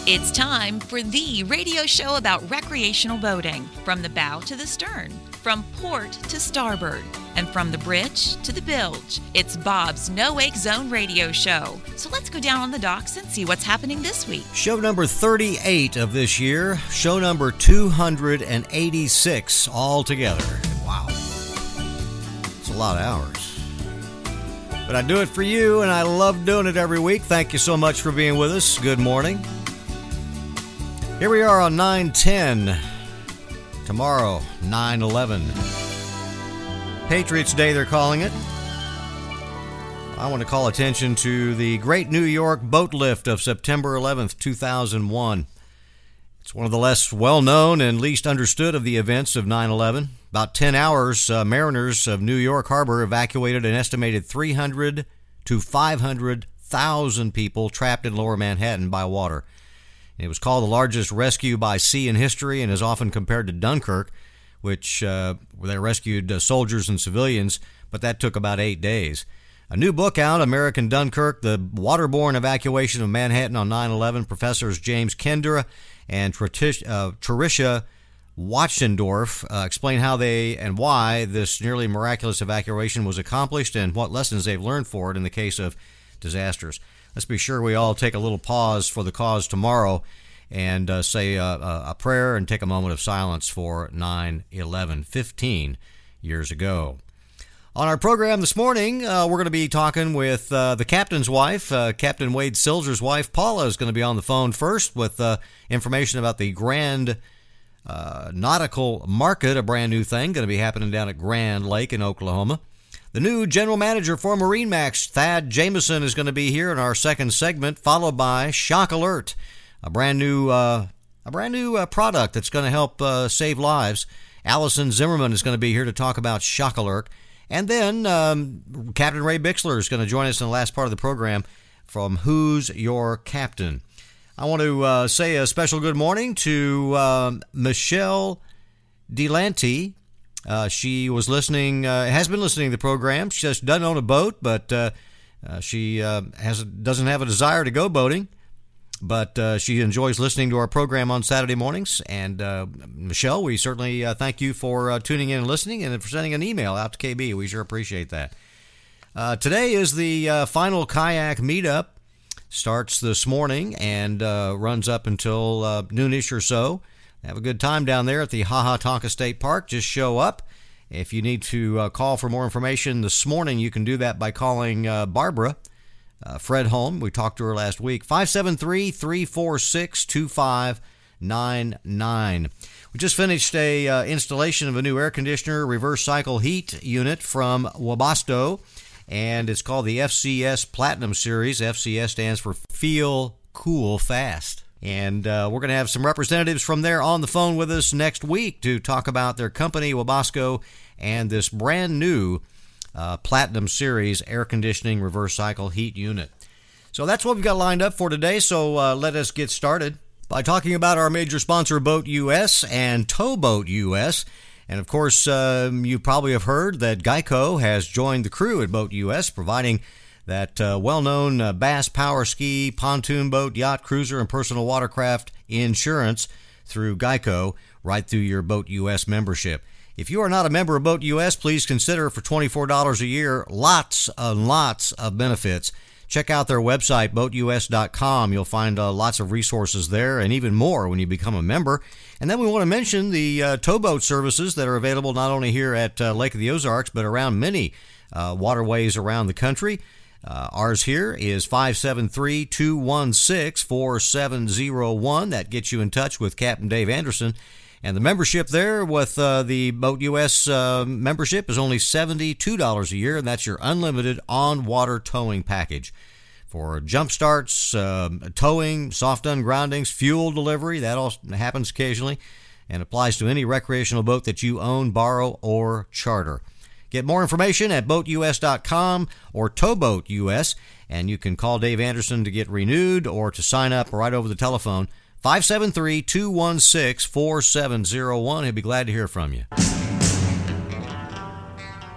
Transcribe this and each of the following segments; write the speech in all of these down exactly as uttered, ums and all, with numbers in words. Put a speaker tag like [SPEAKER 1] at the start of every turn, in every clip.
[SPEAKER 1] It's time for the radio show about recreational boating, from the bow to the stern, from port to starboard, and from the bridge to the bilge. It's Bob's No Wake Zone radio show. So let's go down on the docks and see what's happening this week.
[SPEAKER 2] Show number thirty-eight of this year, show number two hundred eighty-six altogether. Wow. It's a lot of hours. But I do it for you, and I love doing it every week. Thank you so much for being with us. Good morning. Here we are on nine ten. Tomorrow, nine eleven. Patriots Day, they're calling it. I want to call attention to the Great New York Boat Lift of September eleventh, two thousand one. It's one of the less well-known and least understood of the events of nine eleven. About ten hours, uh, mariners of New York Harbor evacuated an estimated three hundred to five hundred thousand people trapped in lower Manhattan by water. It was called the largest rescue by sea in history and is often compared to Dunkirk, which uh, where they rescued uh, soldiers and civilians, but that took about eight days. A new book out, American Dunkirk, The Waterborne Evacuation of Manhattan on nine eleven. Professors James Kendra and Tricia Wachtendorf uh, explain how they and why this nearly miraculous evacuation was accomplished and what lessons they've learned for it in the case of disasters. Let's be sure we all take a little pause for the cause tomorrow and uh, say a, a prayer and take a moment of silence for nine eleven, fifteen years ago. On our program this morning, uh, we're going to be talking with uh, the captain's wife. Uh, Captain Wade Silger's wife, Paula, is going to be on the phone first with uh, information about the Grand uh, Nautical Market, a brand new thing going to be happening down at Grand Lake in Oklahoma. The new general manager for MarineMax, Thad Jameson, is going to be here in our second segment, followed by Shock Alert, a brand new uh, a brand new uh, product that's going to help uh, save lives. Allison Zimmerman is going to be here to talk about Shock Alert. And then um, Captain Ray Bixler is going to join us in the last part of the program from Who's Your Captain? I want to uh, say a special good morning to um, Michelle Delanty. Uh, she was listening, uh, has been listening to the program. She just doesn't own a boat, but uh, uh, she uh, has doesn't have a desire to go boating. But uh, she enjoys listening to our program on Saturday mornings. And uh, Michelle, we certainly uh, thank you for uh, tuning in and listening and for sending an email out to K B. We sure appreciate that. Uh, today is the uh, final kayak meetup. Starts this morning and uh, runs up until uh, noonish or so. Have a good time down there at the Ha Ha Tonka State Park. Just show up. If you need to uh, call for more information this morning, you can do that by calling uh, Barbara uh, Fredholm. We talked to her last week. five seven three, three four six, two five nine nine. We just finished a uh, installation of a new air conditioner reverse cycle heat unit from Webasto, and it's called the F C S Platinum Series. F C S stands for Feel Cool Fast. And uh, we're going to have some representatives from there on the phone with us next week to talk about their company, Webasto, and this brand new uh, Platinum Series air conditioning reverse cycle heat unit. So that's what we've got lined up for today. So uh, let us get started by talking about our major sponsor, Boat U S and Towboat U S. And of course, um, you probably have heard that Geico has joined the crew at Boat U S, providing that uh, well-known uh, bass, power ski, pontoon boat, yacht, cruiser, and personal watercraft insurance through Geico right through your Boat U S membership. If you are not a member of Boat U S, please consider for twenty-four dollars a year, lots and lots of benefits. Check out their website, boat U S dot com. You'll find uh, lots of resources there and even more when you become a member. And then we want to mention the uh, towboat services that are available not only here at uh, Lake of the Ozarks, but around many uh, waterways around the country. Uh, ours here is five seven three, two one six, four seven zero one. That gets you in touch with Captain Dave Anderson. And the membership there with uh, the Boat U S uh, membership is only seventy-two dollars a year, and that's your unlimited on-water towing package. For jump starts, uh, towing, soft ungroundings, fuel delivery, that all happens occasionally, and applies to any recreational boat that you own, borrow, or charter. Get more information at boat U S dot com or Towboat U S, and you can call Dave Anderson to get renewed or to sign up right over the telephone, five seven three, two one six, four seven zero one. He'll be glad to hear from you.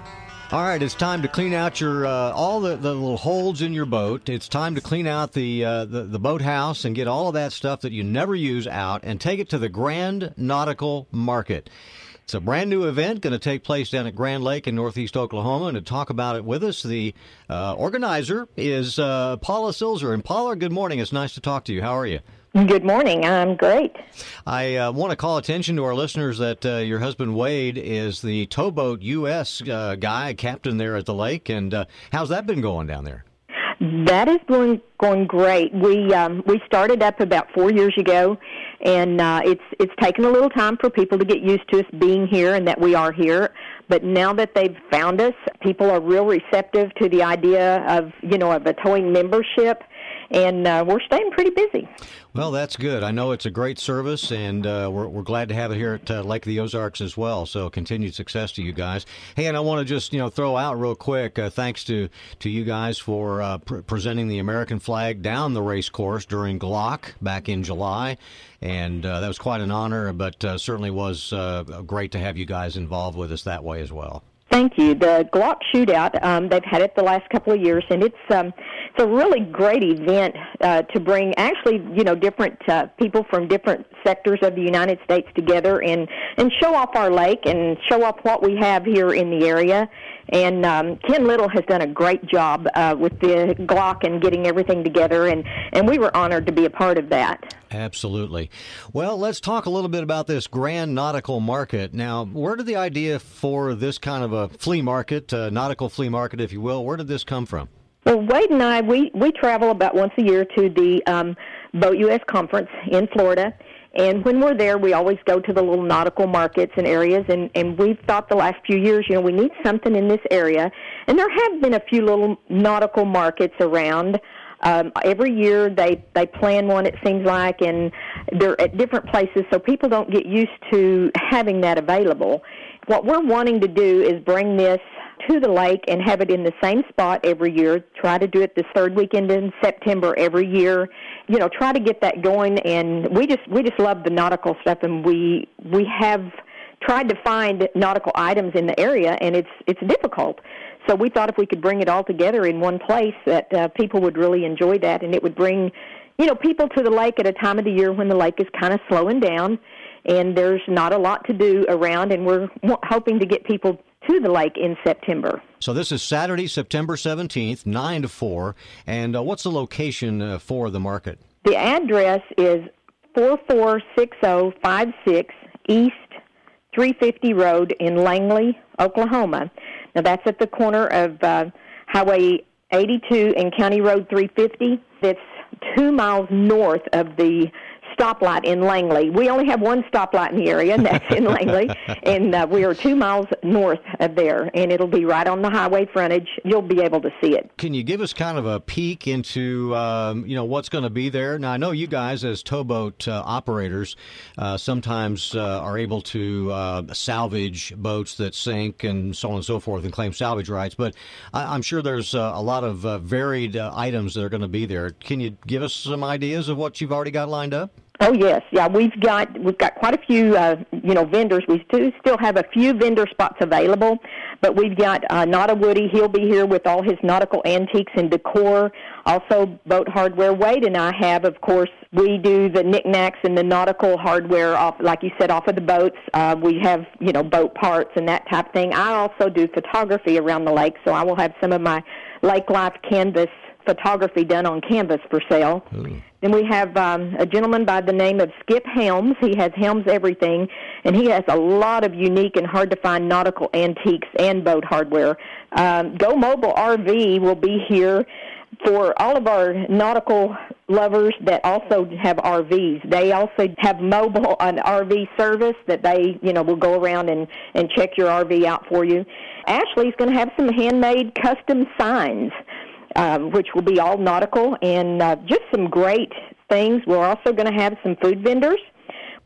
[SPEAKER 2] All right, it's time to clean out your uh, all the, the little holes in your boat. It's time to clean out the, uh, the the boathouse and get all of that stuff that you never use out and take it to the Grand Nautical Market. It's a brand new event going to take place down at Grand Lake in Northeast Oklahoma. And to talk about it with us, the uh, organizer is uh, Paula Silzer. And Paula, good morning. It's nice to talk to you. How are you?
[SPEAKER 3] Good morning. I'm great.
[SPEAKER 2] I uh, want to call attention to our listeners that uh, your husband Wade is the Towboat U S uh, guy, captain there at the lake. And uh, how's that been going down there?
[SPEAKER 3] That is going going great. We um, we started up about four years ago, and uh, it's it's taken a little time for people to get used to us being here and that we are here. But now that they've found us, people are real receptive to the idea of you know of a towing membership. And uh, we're staying pretty busy.
[SPEAKER 2] Well, that's good. I know it's a great service, and uh, we're, we're glad to have it here at uh, Lake of the Ozarks as well. So continued success to you guys. Hey, and I want to just you know throw out real quick, uh, thanks to, to you guys for uh, pr- presenting the American flag down the race course during Glock back in July. And uh, that was quite an honor, but uh, certainly was uh, great to have you guys involved with us that way as well.
[SPEAKER 3] Thank you. The Glock Shootout, um, they've had it the last couple of years, and it's um, it's a really great event uh, to bring actually, you know, different uh, people from different sectors of the United States together and, and show off our lake and show off what we have here in the area. And um, Ken Little has done a great job uh, with the Glock and getting everything together, and, and we were honored to be a part of that.
[SPEAKER 2] Absolutely. Well, let's talk a little bit about this Grand Nautical Market. Now, where did the idea for this kind of a flea market, uh, nautical flea market, if you will, where did this come from?
[SPEAKER 3] Well, Wade and I, we, we travel about once a year to the um, Boat U S Conference in Florida. And when we're there, we always go to the little nautical markets and areas, and, and we've thought the last few years, you know, we need something in this area. And there have been a few little nautical markets around. Um, every year they, they plan one, it seems like, and they're at different places, so people don't get used to having that available. What we're wanting to do is bring this to the lake and have it in the same spot every year, try to do it the third weekend in September every year, you know, try to get that going. And we just we just love the nautical stuff, and we we have tried to find nautical items in the area, and it's it's difficult. So we thought if we could bring it all together in one place, that uh, people would really enjoy that, and it would bring, you know, people to the lake at a time of the year when the lake is kind of slowing down, and there's not a lot to do around, and we're hoping to get people to the lake in September.
[SPEAKER 2] So this is Saturday, September seventeenth, nine to four, and uh, what's the location uh, for the market?
[SPEAKER 3] The address is four four six zero five six East three fifty Road in Langley, Oklahoma. Now, that's at the corner of uh, Highway eighty-two and County Road three fifty. That's two miles north of the stoplight in Langley. We only have one stoplight in the area, and that's in Langley, and uh, we are two miles north of there, and it'll be right on the highway frontage. You'll be able to see it.
[SPEAKER 2] Can you give us kind of a peek into, um, you know, what's going to be there? Now, I know you guys as towboat uh, operators uh, sometimes uh, are able to uh, salvage boats that sink and so on and so forth and claim salvage rights, but I- I'm sure there's uh, a lot of uh, varied uh, items that are going to be there. Can you give us some ideas of what you've already got lined up?
[SPEAKER 3] Oh yes, yeah. We've got we've got quite a few uh, you know vendors. We do still have a few vendor spots available, but we've got uh, Nada Woody. He'll be here with all his nautical antiques and decor. Also, boat hardware. Wade and I have, of course, we do the knickknacks and the nautical hardware off, like you said, off of the boats. Uh, we have you know boat parts and that type of thing. I also do photography around the lake, so I will have some of my lake life canvas photography done on canvas for sale. Ooh. Then we have um, a gentleman by the name of Skip Helms. He has Helms Everything, and he has a lot of unique and hard-to-find nautical antiques and boat hardware. Um, Go Mobile R V will be here for all of our nautical lovers that also have R Vs. They also have mobile an R V service that they, you know, will go around and, and check your R V out for you. Ashley's going to have some handmade custom signs, Um, which will be all nautical, and uh, just some great things. We're also going to have some food vendors.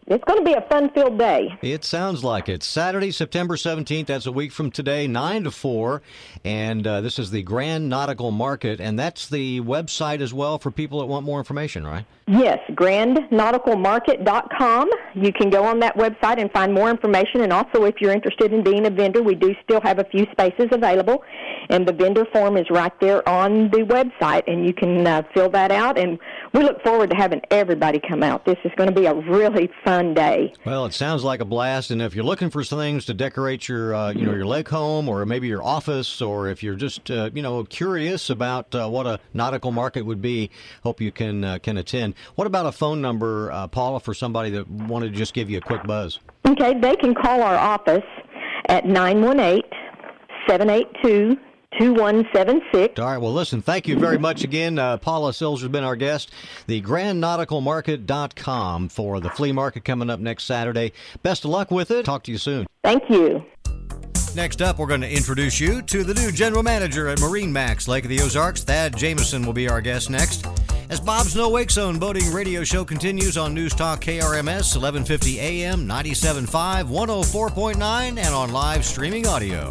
[SPEAKER 3] it's going to be a fun-filled day.
[SPEAKER 2] It sounds like it. Saturday, September seventeenth, that's a week from today, nine to four. And uh, this is the Grand Nautical Market. And that's the website as well for people that want more information, right?
[SPEAKER 3] Yes, grand nautical market dot com. You can go on that website and find more information. And also, if you're interested in being a vendor, we do still have a few spaces available. And the vendor form is right there on the website, and you can uh, fill that out. And we look forward to having everybody come out. This is going to be a really fun day.
[SPEAKER 2] Well, it sounds like a blast. And if you're looking for some things to decorate your, uh, you know, your lake home, or maybe your office, or if you're just, uh, you know, curious about uh, what a nautical market would be, hope you can uh, can attend. What about a phone number, uh, Paula, for somebody that wanted to just give you a quick buzz?
[SPEAKER 3] Okay, they can call our office at nine one eight, seven eight two, two one seven six.
[SPEAKER 2] All right, well, listen, thank you very much again. Uh, Paula Sills has been our guest. The grand nautical market dot com for the flea market coming up next Saturday. Best of luck with it. Talk to you soon.
[SPEAKER 3] Thank you.
[SPEAKER 2] Next up, we're going to introduce you to the new general manager at MarineMax Lake of the Ozarks. Thad Jameson will be our guest next, as Bob's No Wake Zone boating radio show continues on News Talk K R M S, eleven fifty A M, ninety-seven point five, one oh four point nine, and on live streaming audio.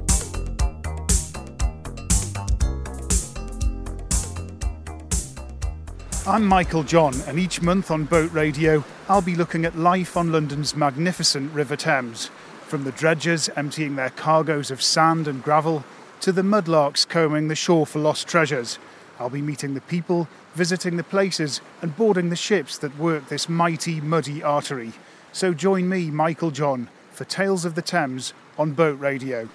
[SPEAKER 4] I'm Michael John, and each month on Boat Radio, I'll be looking at life on London's magnificent River Thames, from the dredgers emptying their cargoes of sand and gravel to the mudlarks combing the shore for lost treasures. I'll be meeting the people, visiting the places, and boarding the ships that work this mighty, muddy artery. So join me, Michael John, for Tales of the Thames on Boat Radio.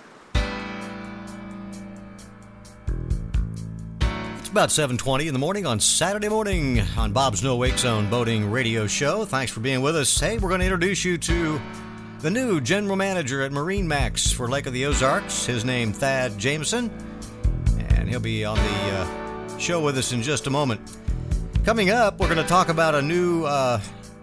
[SPEAKER 2] It's about seven twenty in the morning on Saturday morning on Bob's No Wake Zone boating radio show. Thanks for being with us. Hey, we're going to introduce you to the new general manager at MarineMax for Lake of the Ozarks. His name, Thad Jameson, and he'll be on the uh, show with us in just a moment. Coming up, we're going to talk about a new uh,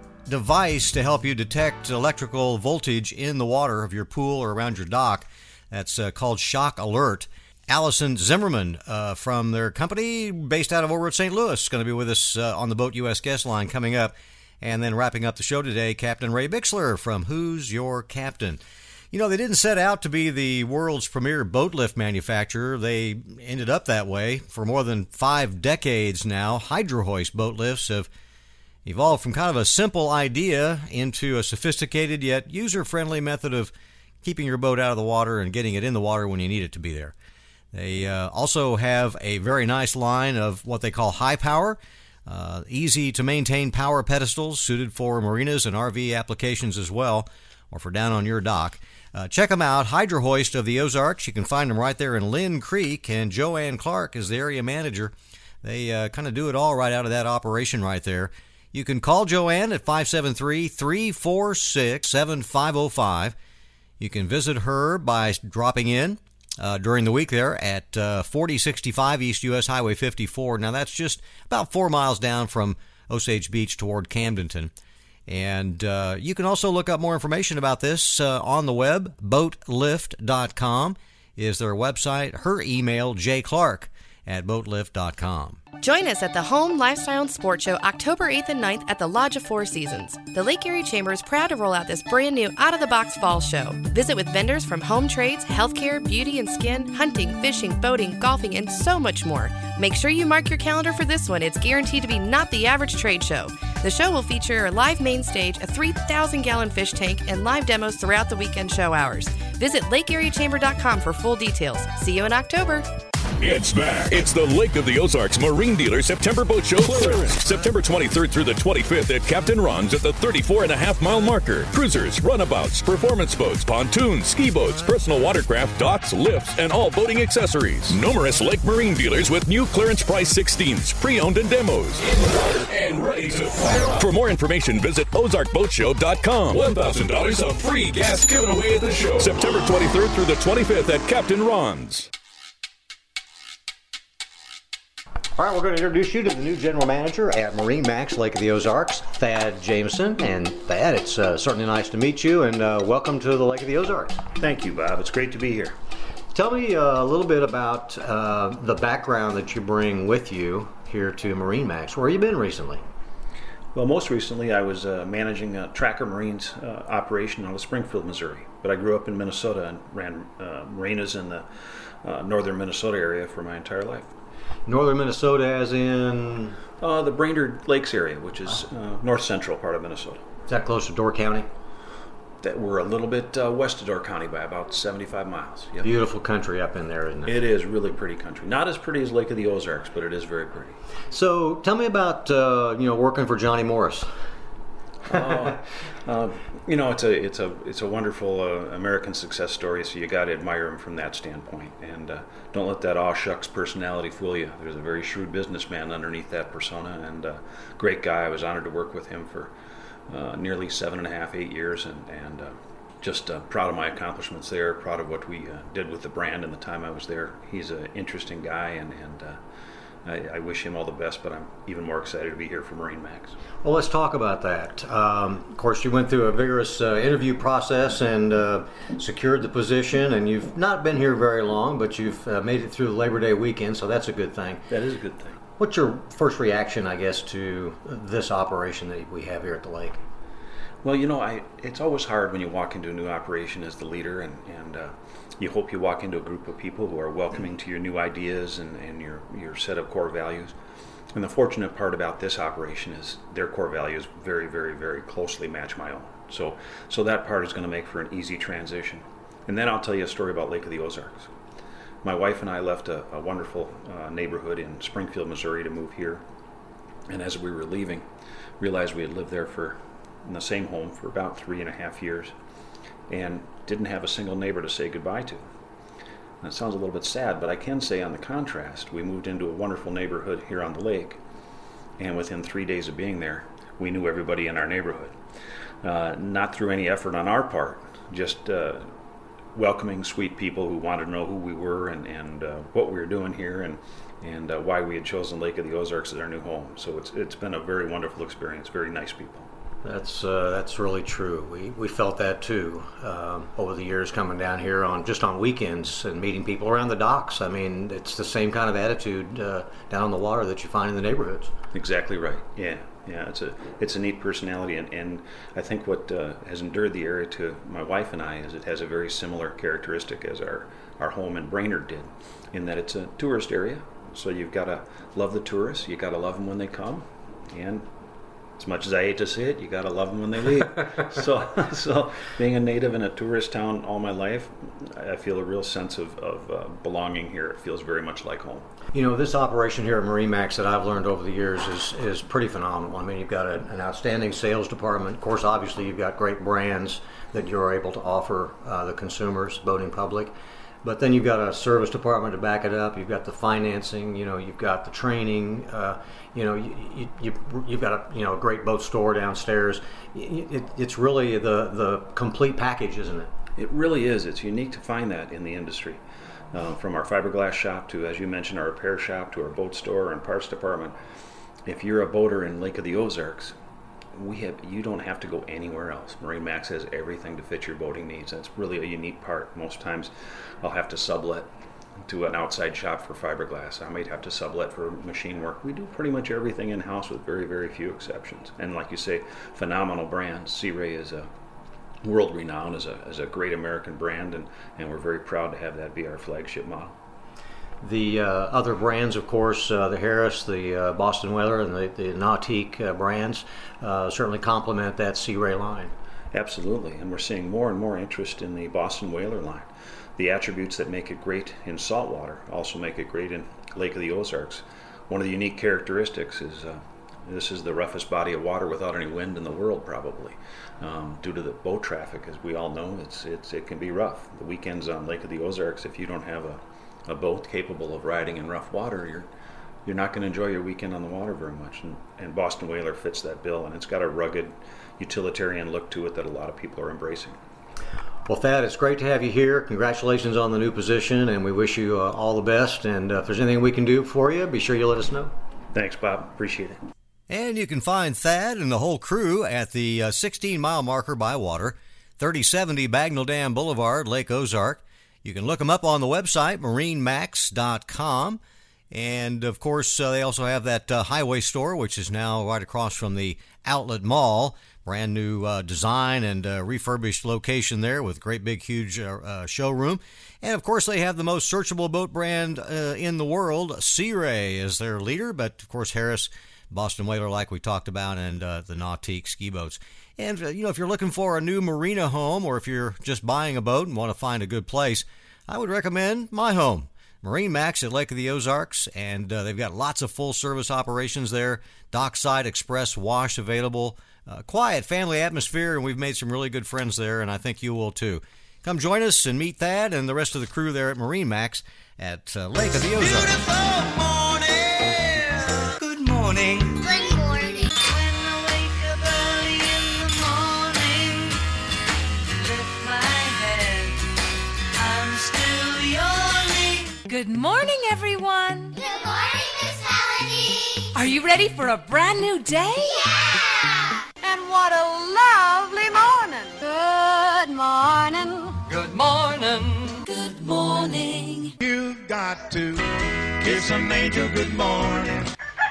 [SPEAKER 2] device to help you detect electrical voltage in the water of your pool or around your dock. That's uh, called Shock Alert. Allison Zimmerman uh, from their company based out of over at Saint Louis is going to be with us uh, on the Boat U S guest line coming up. And then wrapping up the show today, Captain Ray Bixler from Who's Your Captain? You know, they didn't set out to be the world's premier boat lift manufacturer. They ended up that way. For more than five decades now, Hydrohoist boat lifts have evolved from kind of a simple idea into a sophisticated yet user-friendly method of keeping your boat out of the water and getting it in the water when you need it to be there. They uh, also have a very nice line of what they call high power, Uh, easy to maintain power pedestals suited for marinas and R V applications as well, or for down on your dock. Uh, check them out, Hydrohoist of the Ozarks. You can find them right there in Lynn Creek, and Joanne Clark is the area manager. They uh, kind of do it all right out of that operation right there. You can call Joanne at five seven three, three four six, seven five oh five. You can visit her by dropping in Uh, during the week there at uh, forty sixty-five East U S Highway fifty-four. Now, that's just about four miles down from Osage Beach toward Camdenton. And uh, you can also look up more information about this uh, on the web. boat lift dot com is their website. Her email, j clark at boat lift dot com.
[SPEAKER 5] Join us at the Home Lifestyle and Sports Show October eighth and ninth at the Lodge of Four Seasons. The Lake Erie Chamber is proud to roll out this brand new out-of-the-box fall show. Visit with vendors from home trades, healthcare, beauty and skin, hunting, fishing, boating, golfing, and so much more. Make sure you mark your calendar for this one. It's guaranteed to be not the average trade show. The show will feature a live main stage, a three thousand gallon fish tank, and live demos throughout the weekend show hours. Visit lake erie chamber dot com for full details. See you in October.
[SPEAKER 6] It's back. It's the Lake of the Ozarks Marine Dealer September Boat Show Clearance. September twenty-third through the twenty-fifth at Captain Ron's at the thirty-four and a half mile marker. Cruisers, runabouts, performance boats, pontoons, ski boats, personal watercraft, docks, lifts, and all boating accessories. Numerous Lake Marine dealers with new clearance price sixteens, pre-owned and demos. And ready to fire up. For more information, visit ozark boat show dot com. one thousand dollars of free gas given away at the show. September twenty-third through the twenty-fifth at Captain Ron's.
[SPEAKER 2] All right, we're going to introduce you to the new general manager at MarineMax Lake of the Ozarks, Thad Jameson. And Thad, it's uh, certainly nice to meet you, and uh, welcome to the Lake of the Ozarks.
[SPEAKER 7] Thank you, Bob. It's great to be here.
[SPEAKER 2] Tell me uh, a little bit about uh, the background that you bring with you here to MarineMax. Where have you been recently?
[SPEAKER 7] Well, most recently I was uh, managing a Tracker Marines uh, operation out of Springfield, Missouri. But I grew up in Minnesota and ran uh, marinas in the uh, northern Minnesota area for my entire life.
[SPEAKER 2] Northern Minnesota as in?
[SPEAKER 7] Uh, the Brainerd Lakes area, which is uh, north central part of Minnesota.
[SPEAKER 2] Is that close to Door County?
[SPEAKER 7] That we're a little bit uh, west of Door County by about seventy-five miles. Yep.
[SPEAKER 2] Beautiful country up in there, isn't it?
[SPEAKER 7] It is really pretty country. Not as pretty as Lake of the Ozarks, but it is very pretty.
[SPEAKER 2] So tell me about uh, you know working for Johnny Morris.
[SPEAKER 7] uh, uh, you know, it's a it's a it's a wonderful uh, American success story. So you got to admire him from that standpoint, and uh, don't let that aw shucks personality fool you. There's a very shrewd businessman underneath that persona, and uh, great guy. I was honored to work with him for uh, nearly seven and a half, eight years, and and uh, just uh, proud of my accomplishments there. Proud of what we uh, did with the brand in the time I was there. He's an interesting guy, and and. Uh, I, I wish him all the best, but I'm even more excited to be here for MarineMax.
[SPEAKER 2] Well, let's talk about that. Um, of course, you went through a vigorous uh, interview process and uh, secured the position, and you've not been here very long, but you've uh, made it through the Labor Day weekend, so that's a good thing.
[SPEAKER 7] That is a good thing.
[SPEAKER 2] What's your first reaction, I guess, to this operation that we have here at the lake?
[SPEAKER 7] Well, you know, I it's always hard when you walk into a new operation as the leader, and, and uh, you hope you walk into a group of people who are welcoming to your new ideas and, and your, your set of core values. And the fortunate part about this operation is their core values very, very, very closely match my own. So so that part is going to make for an easy transition. And then I'll tell you a story about Lake of the Ozarks. My wife and I left a, a wonderful uh, neighborhood in Springfield, Missouri to move here. And as we were leaving, realized we had lived there for in the same home for about three and a half years and didn't have a single neighbor to say goodbye to. That sounds a little bit sad, but I can say on the contrast, we moved into a wonderful neighborhood here on the lake, and within three days of being there, we knew everybody in our neighborhood. Uh, not through any effort on our part, just uh, welcoming sweet people who wanted to know who we were and, and uh, what we were doing here and, and uh, why we had chosen Lake of the Ozarks as our new home. So it's it's been a very wonderful experience, very nice people.
[SPEAKER 2] That's uh, that's really true. We we felt that too um, over the years coming down here on just on weekends and meeting people around the docks. I mean, it's the same kind of attitude uh, down on the water that you find in the neighborhoods.
[SPEAKER 7] Exactly right. Yeah, yeah. It's a it's a neat personality, and, and I think what uh, has endeared the area to my wife and I is it has a very similar characteristic as our our home in Brainerd did, in that it's a tourist area. So you've got to love the tourists. You got to love them when they come, and as much as I hate to say it, you got to love them when they leave. so, so being a native in a tourist town all my life, I feel a real sense of, of uh, belonging here. It feels very much like home.
[SPEAKER 2] You know, this operation here at MarineMax that I've learned over the years is is pretty phenomenal. I mean, you've got a, an outstanding sales department. Of course, obviously, you've got great brands that you're able to offer uh, the consumers, boating public. But then you've got a service department to back it up. You've got the financing. You know, you've got the training. Uh, you know, you, you, you, you've got a you know a great boat store downstairs. It, it, it's really the the complete package, isn't it?
[SPEAKER 7] It really is. It's unique to find that in the industry. Uh, from our fiberglass shop to, as you mentioned, our repair shop to our boat store and parts department. If you're a boater in Lake of the Ozarks, we have you don't have to go anywhere else. MarineMax has everything to fit your boating needs. That's really a unique part. Most times I'll have to sublet to an outside shop for fiberglass. I might have to sublet for machine work. We do pretty much everything in-house with very, very few exceptions. And like you say, phenomenal brands. Sea Ray is a world-renowned as a, as a great American brand, and, and we're very proud to have that be our flagship model.
[SPEAKER 2] The uh, other brands, of course, uh, the Harris, the uh, Boston Whaler, and the, the Nautique uh, brands uh, certainly complement that Sea Ray line.
[SPEAKER 7] Absolutely, and we're seeing more and more interest in the Boston Whaler line. The attributes that make it great in saltwater also make it great in Lake of the Ozarks. One of the unique characteristics is uh, this is the roughest body of water without any wind in the world, probably. Um, due to the boat traffic, as we all know, it's, it's it can be rough. The weekends on Lake of the Ozarks, if you don't have a a boat capable of riding in rough water, you're you're not going to enjoy your weekend on the water very much. And, and Boston Whaler fits that bill, and it's got a rugged, utilitarian look to it that a lot of people are embracing.
[SPEAKER 2] Well, Thad, it's great to have you here. Congratulations on the new position, and we wish you uh, all the best. And uh, if there's anything we can do for you, be sure you let us know.
[SPEAKER 7] Thanks, Bob. Appreciate it.
[SPEAKER 2] And you can find Thad and the whole crew at the uh, sixteen-mile marker by water, thirty seventy Bagnell Dam Boulevard, Lake Ozark. You can look them up on the website, marine max dot com. And, of course, uh, they also have that uh, highway store, which is now right across from the Outlet Mall. Brand new uh, design and uh, refurbished location there with great big, huge uh, uh, showroom. And, of course, they have the most searchable boat brand uh, in the world. Sea Ray is their leader, but, of course, Harris, Boston Whaler, like we talked about, and uh, the Nautique ski boats. And, uh, you know, if you're looking for a new marina home or if you're just buying a boat and want to find a good place, I would recommend my home. MarineMax at Lake of the Ozarks, and uh, they've got lots of full-service operations there. Dockside Express Wash available. Uh, quiet family atmosphere, and we've made some really good friends there, and I think you will too. Come join us and meet Thad and the rest of the crew there at MarineMax at uh, Lake of the Ozarks.
[SPEAKER 8] Beautiful morning. Good morning.
[SPEAKER 9] Good morning.
[SPEAKER 8] When I wake up early in the morning, lift my head, I'm still yawning.
[SPEAKER 1] Good morning, everyone.
[SPEAKER 9] Good morning, Miss Melody.
[SPEAKER 1] Are you ready for a brand new day?
[SPEAKER 9] Yeah.
[SPEAKER 10] And what a lovely morning. Good morning.
[SPEAKER 8] Good morning.
[SPEAKER 1] Good morning.
[SPEAKER 11] You've got to kiss an angel good morning.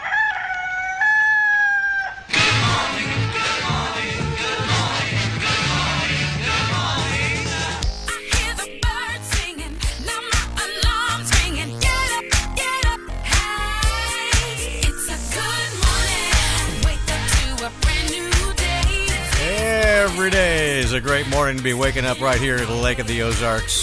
[SPEAKER 2] Every day is a great morning to be waking up right here at the Lake of the Ozarks.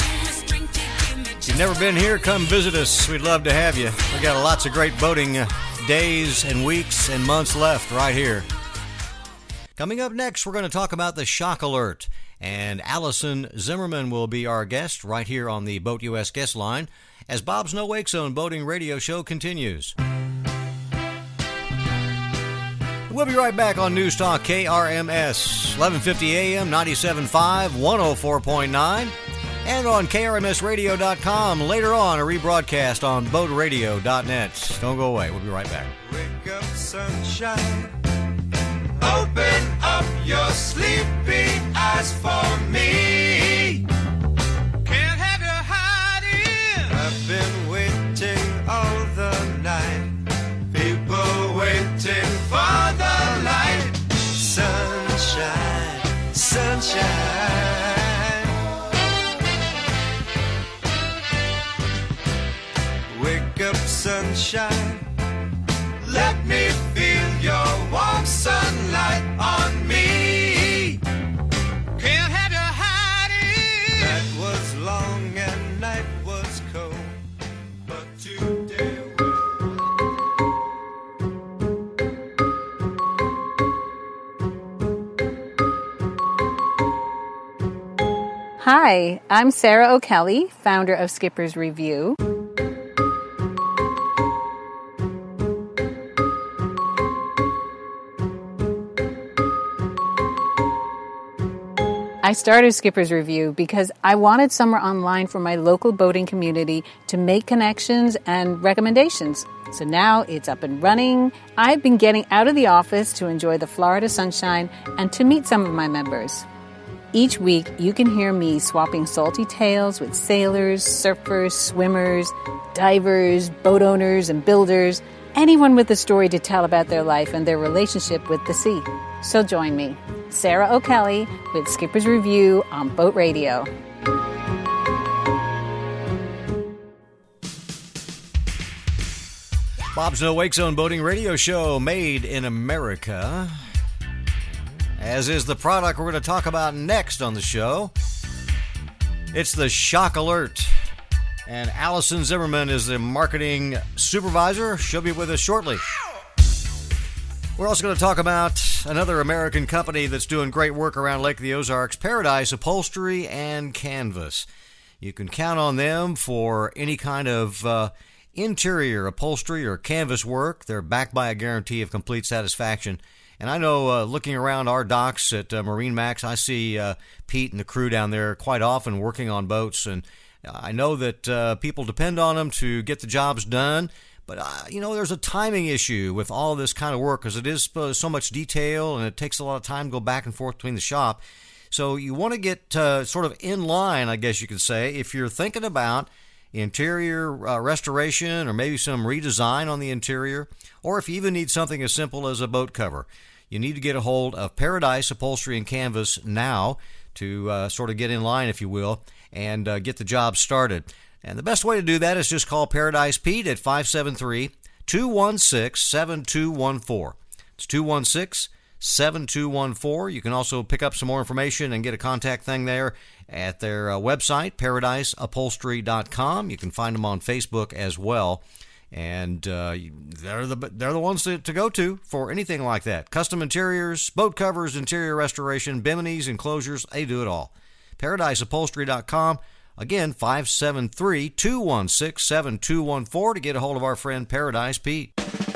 [SPEAKER 2] If you've never been here, come visit us. We'd love to have you. We got lots of great boating days and weeks and months left right here. Coming up next, we're going to talk about the shock alert. And Allison Zimmerman will be our guest right here on the Boat U S guest line as Bob's No Wake Zone boating radio show continues. We'll be right back on News Talk K R M S, eleven fifty A M, ninety-seven point five, one oh four point nine, and on K R M S radio dot com. Later on, a rebroadcast on boat radio dot net. Don't go away. We'll be right back.
[SPEAKER 11] Wake up, sunshine. Open up your sleepy eyes for me. Can't have you hiding. I've been waiting all the night. People waiting for the light. Sunshine, sunshine. Wake up, sunshine. Let me feel your warm sunlight on me. Can't have you hiding. That was long and night was cold, but today.
[SPEAKER 12] Hi, I'm Sarah O'Kelly, founder of Skipper's Review. I started Skipper's Review because I wanted somewhere online for my local boating community to make connections and recommendations. So now it's up and running. I've been getting out of the office to enjoy the Florida sunshine and to meet some of my members. Each week, you can hear me swapping salty tales with sailors, surfers, swimmers, divers, boat owners, and builders, anyone with a story to tell about their life and their relationship with the sea. So join me, Sarah O'Kelly, with Skipper's Review on Boat Radio.
[SPEAKER 2] Bob's No Wake Zone boating radio show, made in America. As is the product we're going to talk about next on the show. It's the Shock Alert. And Allison Zimmerman is the marketing supervisor. She'll be with us shortly. We're also going to talk about another American company that's doing great work around Lake of the Ozarks, Paradise Upholstery and Canvas. You can count on them for any kind of uh, interior upholstery or canvas work. They're backed by a guarantee of complete satisfaction. And I know uh, looking around our docks at uh, MarineMax, I see uh, Pete and the crew down there quite often working on boats. And I know that uh, people depend on them to get the jobs done. But, uh, you know, there's a timing issue with all this kind of work because it is uh, so much detail and it takes a lot of time to go back and forth between the shop. So you want to get uh, sort of in line, I guess you could say, if you're thinking about interior uh, restoration or maybe some redesign on the interior, or if you even need something as simple as a boat cover, you need to get a hold of Paradise Upholstery and Canvas now to uh, sort of get in line, if you will, and uh, get the job started. And the best way to do that is just call Paradise Pete at five seven three, two one six, seven two one four. It's two one six, seven two one four. You can also pick up some more information and get a contact thing there at their uh, website, paradise upholstery dot com. You can find them on Facebook as well. And uh, they're the they're the ones to, to go to for anything like that. Custom interiors, boat covers, interior restoration, biminis, enclosures, they do it all. paradise upholstery dot com. Again, five seven three, two one six, seven two one four to get a hold of our friend Paradise Pete.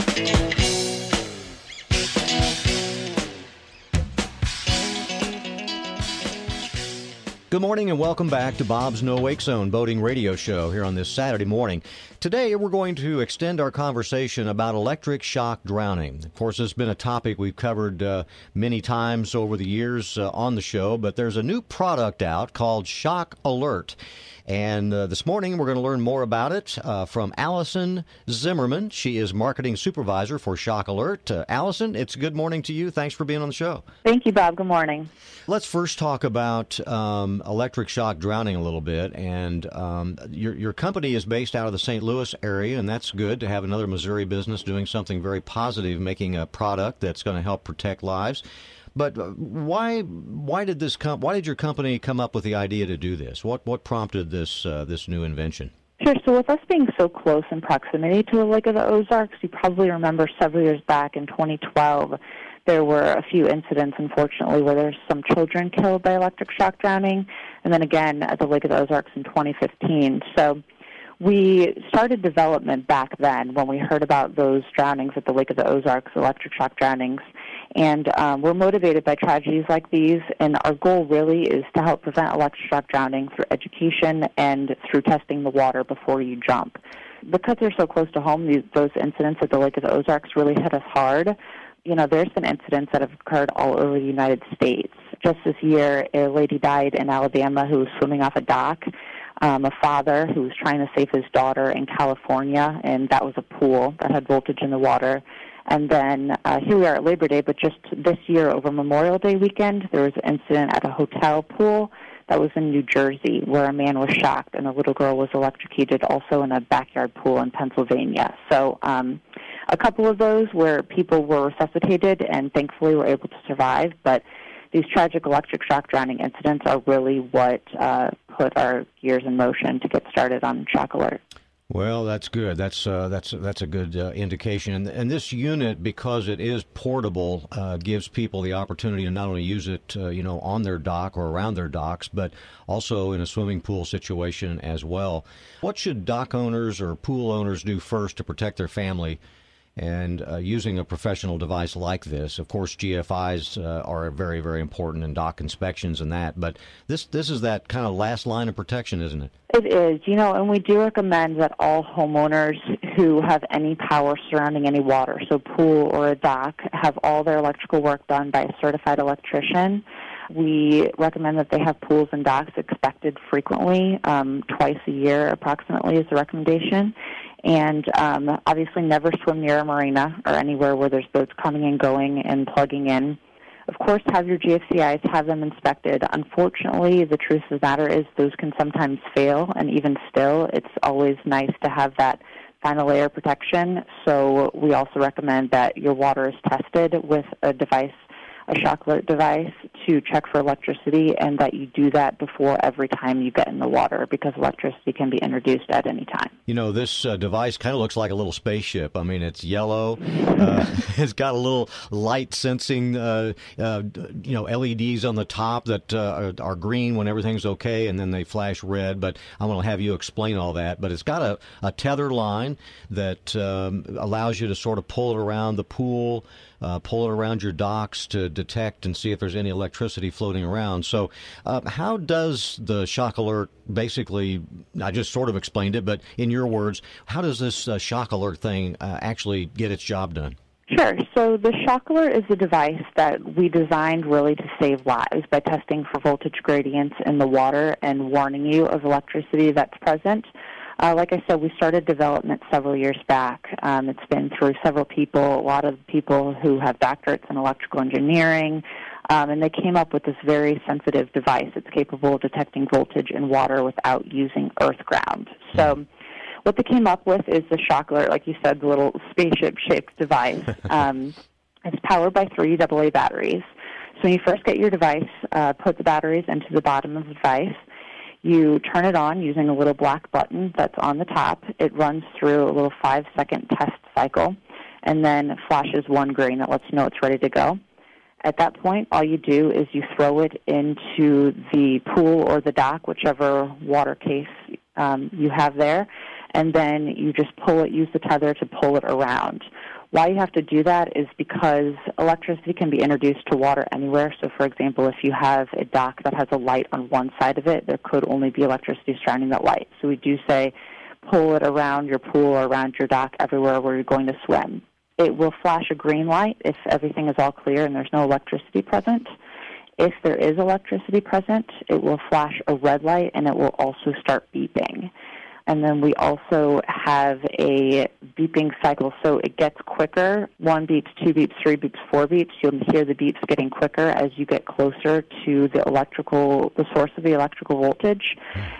[SPEAKER 2] Good morning and welcome back to Bob's No Wake Zone Boating Radio Show here on this Saturday morning. Today we're going to extend our conversation about electric shock drowning. Of course, this has been a topic we've covered uh, many times over the years uh, on the show, but there's a new product out called Shock Alert. And uh, this morning, we're going to learn more about it uh, from Allison Zimmerman. She is Marketing Supervisor for Shock Alert. Uh, Allison, it's good morning to you. Thanks for being on the show.
[SPEAKER 13] Thank you, Bob. Good morning.
[SPEAKER 2] Let's first talk about um, electric shock drowning a little bit. And um, your, your company is based out of the Saint Louis area, and that's good to have another Missouri business doing something very positive, making a product that's going to help protect lives. But why why did this com- why did your company come up with the idea to do this? What what prompted this uh, this new invention?
[SPEAKER 13] Sure. So with us being so close in proximity to the Lake of the Ozarks, you probably remember several years back in twenty twelve, there were a few incidents, unfortunately, where there's some children killed by electric shock drowning, and then again at the Lake of the Ozarks in twenty fifteen. So we started development back then when we heard about those drownings at the Lake of the Ozarks, electric shock drownings. And um, we're motivated by tragedies like these, and our goal really is to help prevent electric shock drowning through education and through testing the water before you jump. Because they're so close to home, these, those incidents at the Lake of the Ozarks really hit us hard. You know, there's been incidents that have occurred all over the United States. Just this year, a lady died in Alabama who was swimming off a dock. Um, a father who was trying to save his daughter in California, and that was a pool that had voltage in the water. And then uh, here we are at Labor Day, but just this year over Memorial Day weekend, there was an incident at a hotel pool that was in New Jersey where a man was shocked and a little girl was electrocuted also in a backyard pool in Pennsylvania. So um, a couple of those where people were resuscitated and thankfully were able to survive, but these tragic electric shock drowning incidents are really what uh, put our gears in motion to get started on Shock Alert.
[SPEAKER 2] Well, that's good. That's uh, that's that's a good uh, indication. And, and this unit, because it is portable, uh, gives people the opportunity to not only use it, uh, you know, on their dock or around their docks, but also in a swimming pool situation as well. What should dock owners or pool owners do first to protect their family? And uh, using a professional device like this, of course, G F Is uh, are very, very important in dock inspections and that. But this this is that kind of last line of protection, isn't it?
[SPEAKER 13] It is, you know, and we do recommend that all homeowners who have any power surrounding any water, so pool or a dock, have all their electrical work done by a certified electrician. We recommend that they have pools and docks inspected frequently, um, twice a year approximately is the recommendation. And um, obviously never swim near a marina or anywhere where there's boats coming and going and plugging in. Of course, have your G F C Is, have them inspected. Unfortunately, the truth of the matter is those can sometimes fail, and even still, it's always nice to have that final layer of protection. So we also recommend that your water is tested with a device, a Shock Alert device, to check for electricity, and that you do that before every time you get in the water, because electricity can be introduced at any time.
[SPEAKER 2] You know, this uh, device kind of looks like a little spaceship. I mean, it's yellow. Uh, it's got a little light sensing, uh, uh, you know, L E Ds on the top that uh, are, are green when everything's okay, and then they flash red. But I'm going to have you explain all that. But it's got a, a tether line that um, allows you to sort of pull it around the pool, uh, pull it around your docks to detect and see if there's any electricity floating around. So uh, how does the Shock Alert basically, I just sort of explained it, but in your words, how does this uh, Shock Alert thing uh, actually get its job done?
[SPEAKER 13] Sure. So the Shock Alert is a device that we designed really to save lives by testing for voltage gradients in the water and warning you of electricity that's present. Uh, like I said, we started development several years back. Um, it's been through several people, a lot of people who have doctorates in electrical engineering, um, and they came up with this very sensitive device. It's capable of detecting voltage in water without using earth ground. So what they came up with is the Shock Alert, like you said, the little spaceship-shaped device. Um, it's powered by three double A batteries. So when you first get your device, uh, put the batteries into the bottom of the device. You turn it on using a little black button that's on the top. It runs through a little five-second test cycle, and then flashes one green that lets you know it's ready to go. At that point, all you do is you throw it into the pool or the dock, whichever water case um, you have there, and then you just pull it, use the tether to pull it around. Why you have to do that is because electricity can be introduced to water anywhere. So, for example, if you have a dock that has a light on one side of it, there could only be electricity surrounding that light. So we do say pull it around your pool or around your dock everywhere where you're going to swim. It will flash a green light if everything is all clear and there's no electricity present. If there is electricity present, it will flash a red light and it will also start beeping. And then we also have a beeping cycle, so it gets quicker. One beeps, two beeps, three beeps, four beeps. You'll hear the beeps getting quicker as you get closer to the electrical, the source of the electrical voltage.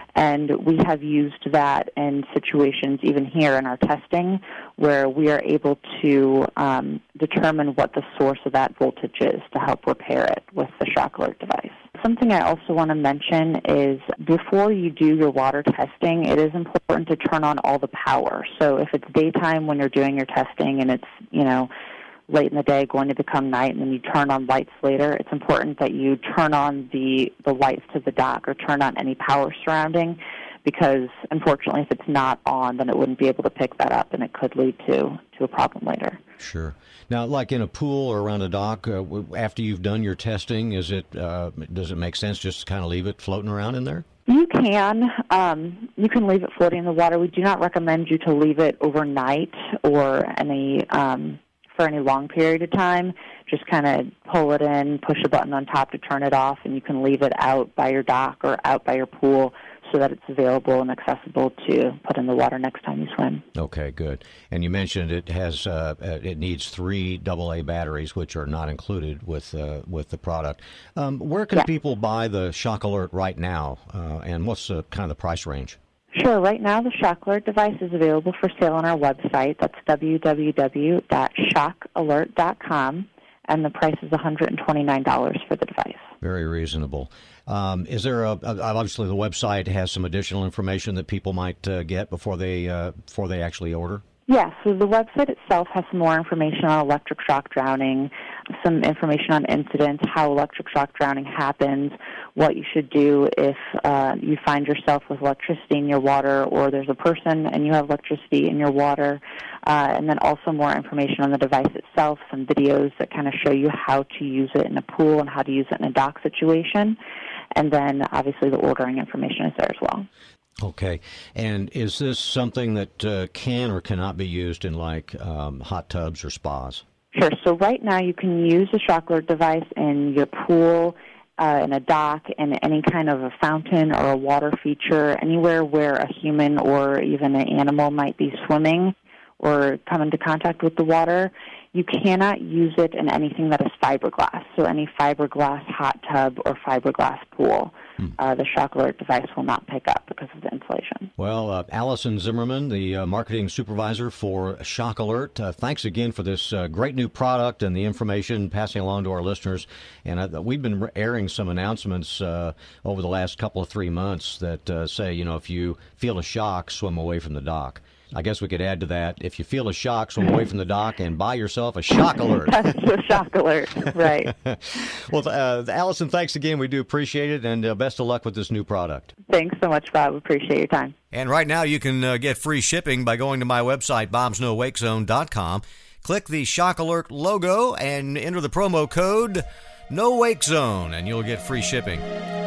[SPEAKER 13] And we have used that in situations, even here in our testing, where we are able to um, determine what the source of that voltage is to help repair it with the Shock Alert device. Something I also want to mention is before you do your water testing, it is important to turn on all the power. So if it's daytime when you're doing your testing and it's, you know, late in the day going to become night and then you turn on lights later, it's important that you turn on the, the lights to the dock or turn on any power surrounding, because unfortunately if it's not on, then it wouldn't be able to pick that up and it could lead to, to a problem later.
[SPEAKER 2] Sure. Now, like in a pool or around a dock, uh, after you've done your testing, is it uh, does it make sense just to kind of leave it floating around in there?
[SPEAKER 13] You can. Um, you can leave it floating in the water. We do not recommend you to leave it overnight or any um, for any long period of time. Just kind of pull it in, push a button on top to turn it off, and you can leave it out by your dock or out by your pool so that it's available and accessible to put in the water next time you swim.
[SPEAKER 2] Okay, good. And you mentioned it has uh, it needs three double A batteries, which are not included with uh, with the product. Um, where can
[SPEAKER 13] yeah.
[SPEAKER 2] people buy the Shock Alert right now, uh, and what's the kind of the price range?
[SPEAKER 13] Sure. Right now, the Shock Alert device is available for sale on our website. That's w w w dot shock alert dot com, and the price is one hundred twenty-nine dollars for the device.
[SPEAKER 2] Very reasonable. Um, is there a, obviously the website has some additional information that people might uh, get before they uh, before they actually order?
[SPEAKER 13] Yeah, so the website itself has some more information on electric shock drowning, some information on incidents, how electric shock drowning happens, what you should do if uh, you find yourself with electricity in your water or there's a person and you have electricity in your water, uh, and then also more information on the device itself, some videos that kind of show you how to use it in a pool and how to use it in a dock situation, and then obviously the ordering information is there as well.
[SPEAKER 2] Okay. And is this something that uh, can or cannot be used in, like, um, hot tubs or spas?
[SPEAKER 13] Sure. So right now you can use the Shock Alert device in your pool, uh, in a dock, in any kind of a fountain or a water feature, anywhere where a human or even an animal might be swimming or come into contact with the water. You cannot use it in anything that is fiberglass, so any fiberglass hot tub or fiberglass pool. Hmm. Uh, the Shock Alert device will not pick up because of the insulation.
[SPEAKER 2] Well, uh, Allison Zimmerman, the uh, marketing supervisor for Shock Alert, uh, thanks again for this uh, great new product and the information passing along to our listeners. And uh, we've been airing some announcements uh, over the last couple of three months that uh, say, you know, if you feel a shock, swim away from the dock. I guess we could add to that, if you feel a shock, swim away from the dock and buy yourself a Shock Alert.
[SPEAKER 13] That's a Shock Alert, right.
[SPEAKER 2] Well, uh, Allison, thanks again. We do appreciate it, and uh, best of luck with this new product.
[SPEAKER 13] Thanks so much, Bob. Appreciate your time.
[SPEAKER 2] And right now you can uh, get free shipping by going to my website, bobs no wake zone dot com. Click the Shock Alert logo and enter the promo code NOWAKEZONE, and you'll get free shipping.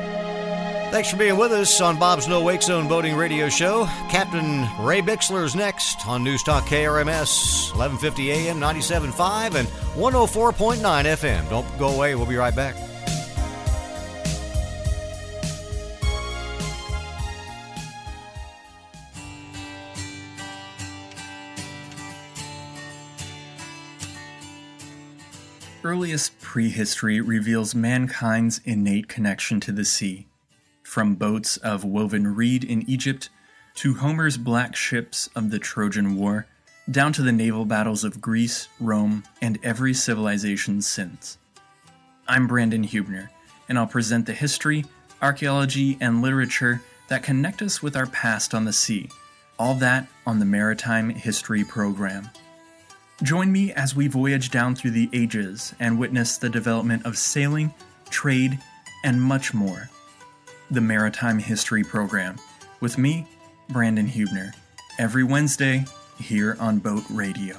[SPEAKER 2] Thanks for being with us on Bob's No Wake Zone Boating Radio Show. Captain Ray Bixler is next on Newstalk K R M S, eleven fifty A M, ninety-seven point five, and one oh four point nine F M. Don't go away. We'll be right back.
[SPEAKER 14] earliest prehistory reveals mankind's innate connection to the sea. From boats of woven reed in Egypt, to Homer's black ships of the Trojan War, down to the naval battles of Greece, Rome, and every civilization since. I'm Brandon Hubner, and I'll present the history, archaeology, and literature that connect us with our past on the sea, all that on the Maritime History program. Join me as we voyage down through the ages and witness the development of sailing, trade, and much more. The Maritime History program, with me, Brandon Hubner, every Wednesday here on Boat Radio.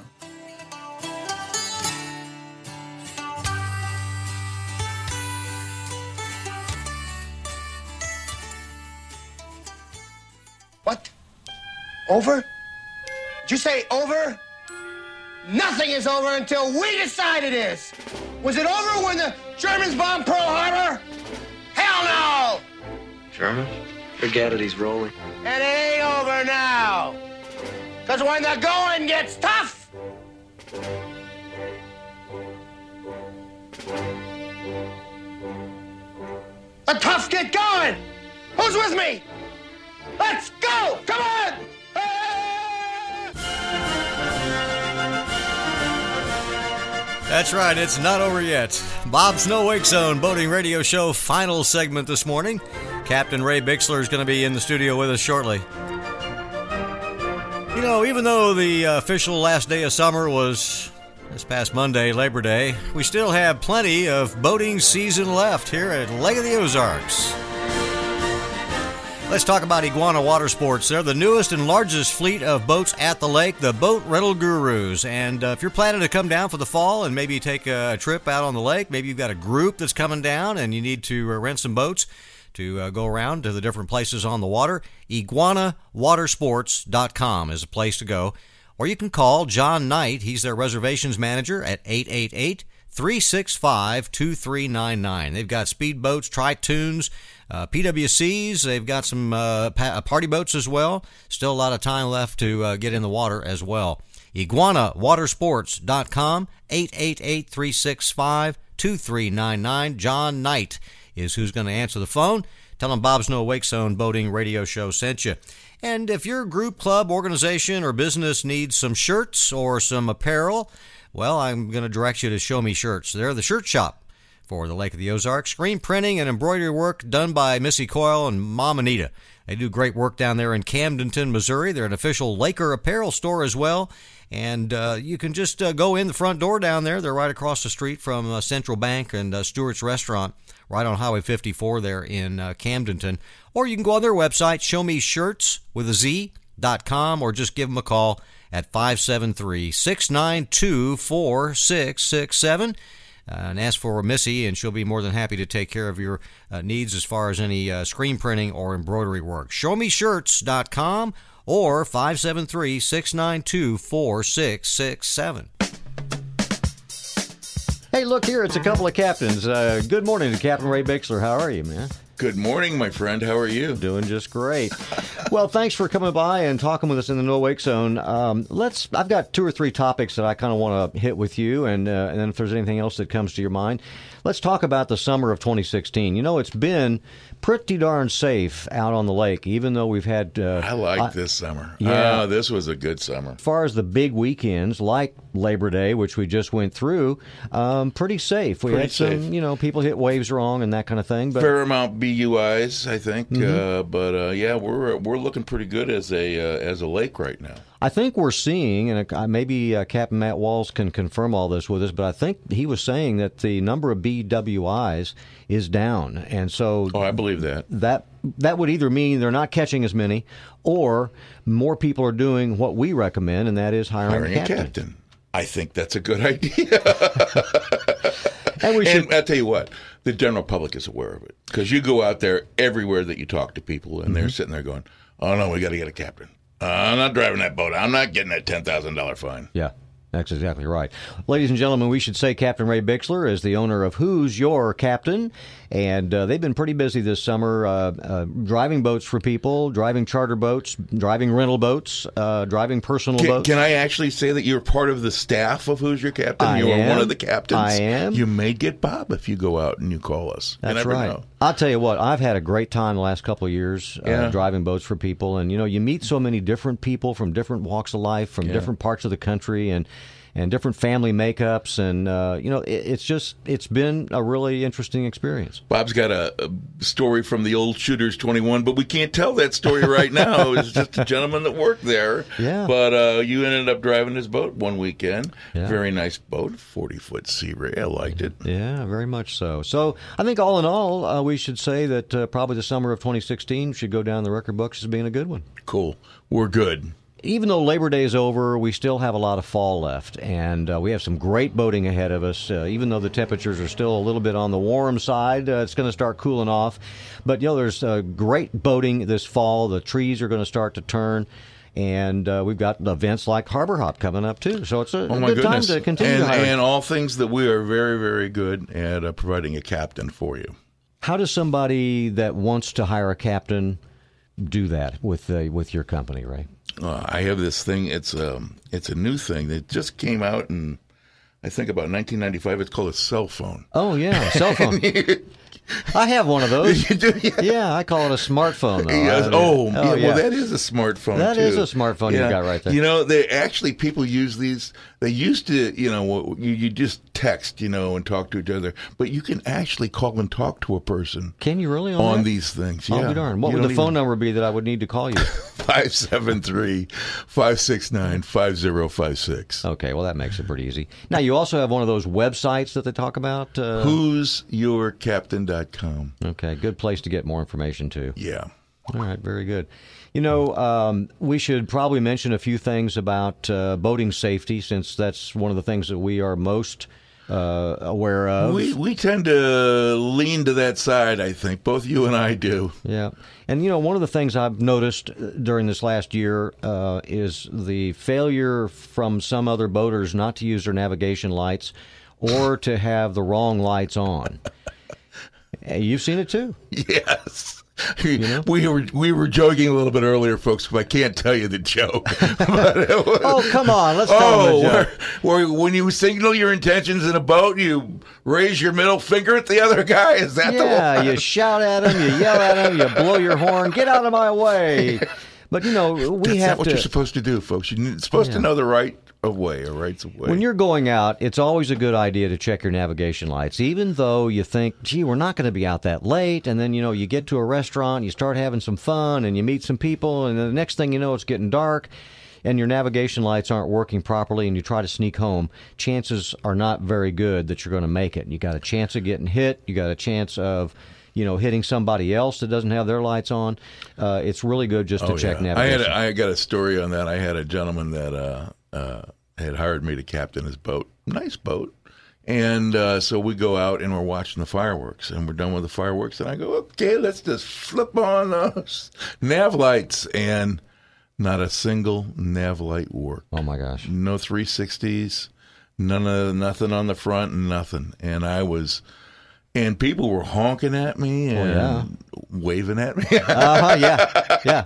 [SPEAKER 15] What? Over? Did you say over? Nothing is over until we decide it is. Was it over when the Germans bombed Pearl Harbor? Hell no!
[SPEAKER 16] Germans? Forget it, he's rolling.
[SPEAKER 15] It ain't over now. Because when the going gets tough, the toughs get going. Who's with me? Let's go! Come on!
[SPEAKER 2] That's right, it's not over yet. Bob's No Wake Zone Boating Radio Show final segment this morning. Captain Ray Bixler is going to be in the studio with us shortly. You know, even though the official last day of summer was this past Monday, Labor Day, we still have plenty of boating season left here at Lake of the Ozarks. Let's talk about Iguana Water Sports. They're the newest and largest fleet of boats at the lake, the Boat Rental Gurus. And uh, if you're planning to come down for the fall and maybe take a trip out on the lake, maybe you've got a group that's coming down and you need to uh, rent some boats to uh, go around to the different places on the water, iguana water sports dot com is a place to go. Or you can call John Knight. He's their reservations manager at eight eight eight, three six five, two three nine nine. They've got speedboats, tri-toons, uh, P W Cs. They've got some uh, pa- party boats as well. Still a lot of time left to uh, get in the water as well. iguana water sports dot com, eight eight eight, three six five, two three nine nine. John Knight is who's going to answer the phone. Tell them Bob's No Wake Zone Boating Radio Show sent you. And if your group, club, organization, or business needs some shirts or some apparel, well, I'm going to direct you to Show Me Shirts. They're the shirt shop for the Lake of the Ozarks. Screen printing and embroidery work done by Missy Coyle and Mom Anita. They do great work down there in Camdenton, Missouri. They're an official Laker apparel store as well. And uh, you can just uh, go in the front door down there. They're right across the street from uh, Central Bank and uh, Stewart's Restaurant, right on Highway fifty-four there in uh, Camdenton. Or you can go on their website, show me shirts with a Z dot com, or just give them a call at five seven three, six nine two, four six six seven. Uh, and ask for Missy, and she'll be more than happy to take care of your uh, needs as far as any uh, screen printing or embroidery work. show me shirts dot com or five seven three, six nine two, four six six seven. Hey, look here, it's a couple of captains. Uh, good morning to Captain Ray Bixler. How are you, man?
[SPEAKER 17] Good morning, my friend. How are you?
[SPEAKER 2] Doing just great. Well, thanks for coming by and talking with us in the No Wake Zone. Um, let's. I've got two or three topics that I kind of want to hit with you, and, uh, and then if there's anything else that comes to your mind, let's talk about the summer of twenty sixteen. You know, it's been pretty darn safe out on the lake, even though we've had... Uh,
[SPEAKER 17] I like
[SPEAKER 2] I,
[SPEAKER 17] this summer.
[SPEAKER 2] Yeah.
[SPEAKER 17] Oh, this was a good summer.
[SPEAKER 2] As far as the big weekends, like Labor Day, which we just went through, um, pretty safe. We
[SPEAKER 17] pretty
[SPEAKER 2] had some,
[SPEAKER 17] safe.
[SPEAKER 2] you know, people hit waves wrong and that kind of thing. But
[SPEAKER 17] fair amount B U Is, I think.
[SPEAKER 2] Mm-hmm.
[SPEAKER 17] Uh, but, uh, yeah, we're we're looking pretty good as a uh, as a lake right now.
[SPEAKER 2] I think we're seeing, and uh, maybe uh, Captain Matt Walls can confirm all this with us, but I think he was saying that the number of B W Is is down, and so
[SPEAKER 17] oh, I believe that
[SPEAKER 2] that that would either mean they're not catching as many, or more people are doing what we recommend, and that is hiring,
[SPEAKER 17] hiring
[SPEAKER 2] a captain.
[SPEAKER 17] a captain. I think that's a good idea.
[SPEAKER 2] and we should.
[SPEAKER 17] And I'll tell you what, the general public is aware of it because you go out there everywhere that you talk to people, and mm-hmm. they're sitting there going, "Oh no, we got to get a captain. Uh, I'm not driving that boat. I'm not getting that ten thousand dollar fine."
[SPEAKER 2] Yeah. That's exactly right. Ladies and gentlemen, we should say Captain Ray Bixler is the owner of Who's Your Captain, and uh, they've been pretty busy this summer uh, uh, driving boats for people, driving charter boats, driving rental boats, uh, driving personal
[SPEAKER 17] Can,
[SPEAKER 2] boats.
[SPEAKER 17] can I actually say that you're part of the staff of Who's Your Captain?
[SPEAKER 2] I
[SPEAKER 17] you are
[SPEAKER 2] am.
[SPEAKER 17] one of the captains.
[SPEAKER 2] I am.
[SPEAKER 17] You may get Bob if you go out and you call us. You
[SPEAKER 2] That's
[SPEAKER 17] never
[SPEAKER 2] right.
[SPEAKER 17] know.
[SPEAKER 2] I'll tell you what, I've had a great time the last couple of years uh,
[SPEAKER 17] Yeah.
[SPEAKER 2] driving boats for people. And, you know, you meet so many different people from different walks of life, from
[SPEAKER 17] Yeah.
[SPEAKER 2] different parts of the country, and and different family makeups. And, uh, you know, it, it's just, it's been a really interesting experience.
[SPEAKER 17] Bob's got a, a story from the old Shooters twenty-one, but we can't tell that story right now. It's just a gentleman that worked there.
[SPEAKER 2] Yeah.
[SPEAKER 17] But uh, you ended up driving his boat one weekend.
[SPEAKER 2] Yeah.
[SPEAKER 17] Very nice boat, forty-foot Sea Ray. I liked it.
[SPEAKER 2] Yeah, very much so. So I think all in all, uh, we should say that uh, probably the summer of twenty sixteen should go down the record books as being a good one.
[SPEAKER 17] Cool. We're good.
[SPEAKER 2] Even though Labor Day is over, we still have a lot of fall left, and uh, we have some great boating ahead of us. Uh, even though the temperatures are still a little bit on the warm side, uh, it's going to start cooling off. But, you know, there's uh, great boating this fall. The trees are going to start to turn, and uh, we've got events like Harbor Hop coming up, too. So it's a,
[SPEAKER 17] Oh,
[SPEAKER 2] a
[SPEAKER 17] my
[SPEAKER 2] good
[SPEAKER 17] goodness.
[SPEAKER 2] time to continue
[SPEAKER 17] and,
[SPEAKER 2] to hire.
[SPEAKER 17] and all things that we are very, very good at uh, providing a captain for you.
[SPEAKER 2] How does somebody that wants to hire a captain do that with uh, with your company, Ray?
[SPEAKER 17] Uh, I have this thing. It's um, it's a new thing that just came out in, I think, about nineteen ninety-five. It's called a cell phone.
[SPEAKER 2] Oh, yeah, cell phone. I have one of those.
[SPEAKER 17] You do? Yeah.
[SPEAKER 2] Yeah, I call it a smartphone, though.
[SPEAKER 17] Yes.
[SPEAKER 2] I-
[SPEAKER 17] Oh, yeah,
[SPEAKER 2] yeah.
[SPEAKER 17] well, that is a smartphone,
[SPEAKER 2] That
[SPEAKER 17] too.
[SPEAKER 2] is a smartphone you got right there.
[SPEAKER 17] You know, they actually, people use these, they used to, you know, you, you just text, you know, and talk to each other, but you can actually call and talk to a person.
[SPEAKER 2] Can you really on,
[SPEAKER 17] on
[SPEAKER 2] that?
[SPEAKER 17] these things?
[SPEAKER 2] Oh,
[SPEAKER 17] Yeah.
[SPEAKER 2] be darn. What
[SPEAKER 17] You
[SPEAKER 2] would the
[SPEAKER 17] don't
[SPEAKER 2] phone
[SPEAKER 17] even-
[SPEAKER 2] number be that I would need to call you?
[SPEAKER 17] five seven three, five six nine, five zero five six.
[SPEAKER 2] Okay, well, that makes it pretty easy. Now, you also have one of those websites that they talk about? Uh,
[SPEAKER 17] Who's Your Captain dot com.
[SPEAKER 2] Okay, good place to get more information, too.
[SPEAKER 17] Yeah.
[SPEAKER 2] All right, very good. You know, um, we should probably mention a few things about uh, boating safety, since that's one of the things that we are most uh, aware of.
[SPEAKER 17] We we tend to lean to that side, I think. Both you and I do.
[SPEAKER 2] Yeah. And, you know, one of the things I've noticed during this last year uh, is the failure from some other boaters not to use their navigation lights or to have the wrong lights on. You've seen it, too.
[SPEAKER 17] Yes. We were we were joking a little bit earlier, folks. But I can't tell you the joke. But it was-
[SPEAKER 2] Oh, come on. Let's tell
[SPEAKER 17] oh,
[SPEAKER 2] them the joke.
[SPEAKER 17] where, where when you signal your intentions in a boat, you raise your middle finger at the other guy. Is that the
[SPEAKER 2] Yeah,
[SPEAKER 17] one?
[SPEAKER 2] you shout at him, you yell at him, you blow your horn, get out of my way. But, you know, we
[SPEAKER 17] That's
[SPEAKER 2] have
[SPEAKER 17] not what
[SPEAKER 2] to...
[SPEAKER 17] you're supposed to do, folks. You're supposed
[SPEAKER 2] Yeah.
[SPEAKER 17] to know the right of way or rights of way.
[SPEAKER 2] When you're going out, it's always a good idea to check your navigation lights, even though you think, gee, we're not going to be out that late. And then, you know, you get to a restaurant, you start having some fun, and you meet some people, and the next thing you know, it's getting dark, and your navigation lights aren't working properly, and you try to sneak home. Chances are not very good that you're going to make it. You got a chance of getting hit. You got a chance of... you know, hitting somebody else that doesn't have their lights on. Uh, it's really good just to
[SPEAKER 17] Oh,
[SPEAKER 2] check
[SPEAKER 17] yeah. I
[SPEAKER 2] navigation.
[SPEAKER 17] had a, I got a story on that. I had a gentleman that uh, uh, had hired me to captain his boat. Nice boat. And uh, so we go out and we're watching the fireworks, and we're done with the fireworks. And I go, okay, let's just flip on those nav lights. And not a single nav light worked.
[SPEAKER 2] Oh, my gosh.
[SPEAKER 17] No three sixties, none of nothing on the front, nothing. And I was... And people were honking at me and
[SPEAKER 2] Oh, yeah.
[SPEAKER 17] waving at me.
[SPEAKER 2] Uh-huh, yeah, yeah.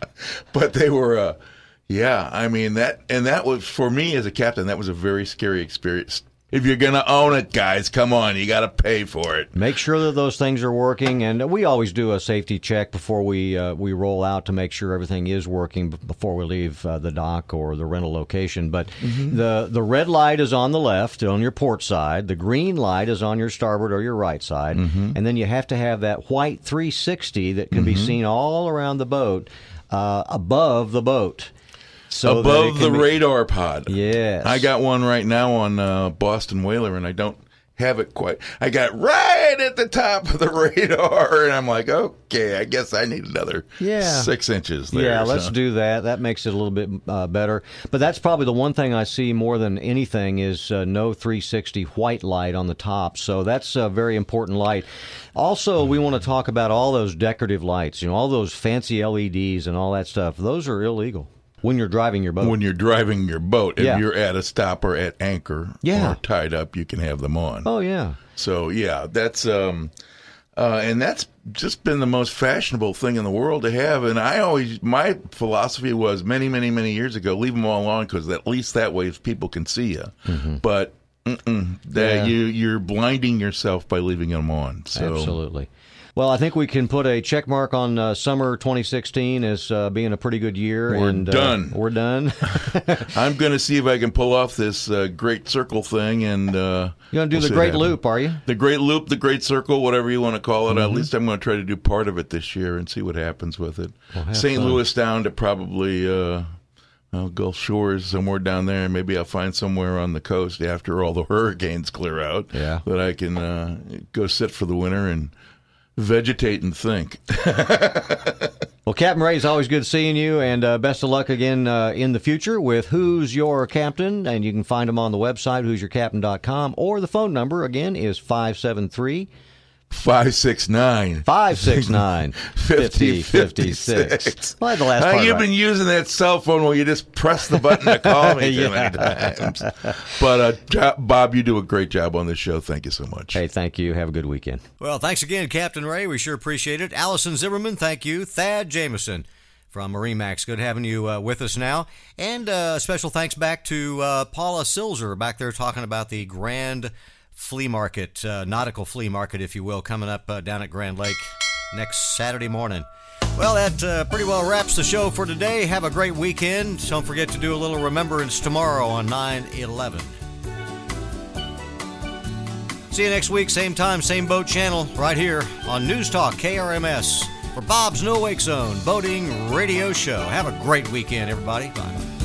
[SPEAKER 17] But they were, uh, yeah, I mean, that, and that was, for me as a captain, that was a very scary experience. If you're going to own it, guys, come on, you got to pay for it.
[SPEAKER 2] Make sure that those things are working, and we always do a safety check before we uh, we roll out to make sure everything is working b- before we leave uh, the dock or the rental location. But
[SPEAKER 17] Mhm.
[SPEAKER 2] the the red light is on the left, on your port side. The green light is on your starboard or your right side.
[SPEAKER 17] Mhm.
[SPEAKER 2] And then you have to have that white three sixty that can be
[SPEAKER 17] Mhm.
[SPEAKER 2] seen all around the boat, uh, above the boat. So that it
[SPEAKER 17] Above
[SPEAKER 2] can
[SPEAKER 17] the
[SPEAKER 2] be-
[SPEAKER 17] radar pod.
[SPEAKER 2] Yes.
[SPEAKER 17] I got one right now on uh, Boston Whaler, and I don't have it quite. I got right at the top of the radar, and I'm like, okay, I guess I need another
[SPEAKER 2] Yeah.
[SPEAKER 17] six inches there.
[SPEAKER 2] Yeah, let's
[SPEAKER 17] so.
[SPEAKER 2] do that. That makes it a little bit uh, better. But that's probably the one thing I see more than anything is uh, no three sixty white light on the top. So that's a very important light. Also, we want to talk about all those decorative lights, you know, all those fancy L E Ds and all that stuff. Those are illegal. When you're driving your boat.
[SPEAKER 17] When you're driving your boat. If
[SPEAKER 2] Yeah.
[SPEAKER 17] you're at a stop or at anchor
[SPEAKER 2] Yeah.
[SPEAKER 17] or tied up, you can have them on.
[SPEAKER 2] Oh, yeah.
[SPEAKER 17] So, yeah, that's um, uh, and that's just been the most fashionable thing in the world to have. And I always, my philosophy was many, many, many years ago, leave them all on because at least that way people can see you.
[SPEAKER 2] Mm-hmm.
[SPEAKER 17] But mm-mm, that
[SPEAKER 2] Yeah.
[SPEAKER 17] you, you're blinding yourself by leaving them on. So.
[SPEAKER 2] Absolutely. Well, I think we can put a check mark on uh, summer twenty sixteen as uh, being a pretty good year.
[SPEAKER 17] We're
[SPEAKER 2] and,
[SPEAKER 17] done.
[SPEAKER 2] Uh, we're done.
[SPEAKER 17] I'm going to see if I can pull off this uh, great circle thing. And uh,
[SPEAKER 2] You're going to do
[SPEAKER 17] we'll
[SPEAKER 2] the
[SPEAKER 17] see
[SPEAKER 2] Great
[SPEAKER 17] what happens.
[SPEAKER 2] Loop, are you?
[SPEAKER 17] The Great Loop, the Great Circle, whatever you want to call it. At
[SPEAKER 2] Mhm.
[SPEAKER 17] least I'm going to try to do part of it this year and see what happens with it.
[SPEAKER 2] Well, have
[SPEAKER 17] Saint
[SPEAKER 2] fun.
[SPEAKER 17] Louis down to probably uh, well, Gulf Shores, somewhere down there. Maybe I'll find somewhere on the coast after all the hurricanes clear out
[SPEAKER 2] Yeah.
[SPEAKER 17] that I can uh, go sit for the winter and vegetate and think.
[SPEAKER 2] Well, Captain Ray, it's always good seeing you, and uh, best of luck again uh, in the future with Who's Your Captain, and you can find them on the website, who's your captain dot com, or the phone number, again, is five seven three,
[SPEAKER 17] five six nine,
[SPEAKER 2] five six nine, five zero five six. Well, I had the last
[SPEAKER 17] Uh,
[SPEAKER 2] part
[SPEAKER 17] you've
[SPEAKER 2] right.
[SPEAKER 17] been using that cell phone where you just press the button to call me too
[SPEAKER 2] Yeah.
[SPEAKER 17] many times. But, uh, Jo- Bob, you do a great job on this show. Thank you so much.
[SPEAKER 2] Hey, thank you. Have a good weekend. Well, thanks again, Captain Ray. We sure appreciate it. Allison Zimmerman, thank you. Thad Jameson from MarineMax, good having you uh, with us now. And uh, special thanks back to uh, Paula Silzer back there talking about the Grand Flea Market, uh, nautical flea market, if you will, coming up uh, down at Grand Lake next Saturday morning. Well, that uh, pretty well wraps the show for today. Have a great weekend. Don't forget to do a little remembrance tomorrow on nine eleven. See you next week, same time, same boat channel, right here on News Talk K R M S for Bob's No Wake Zone Boating Radio Show. Have a great weekend, everybody. Bye.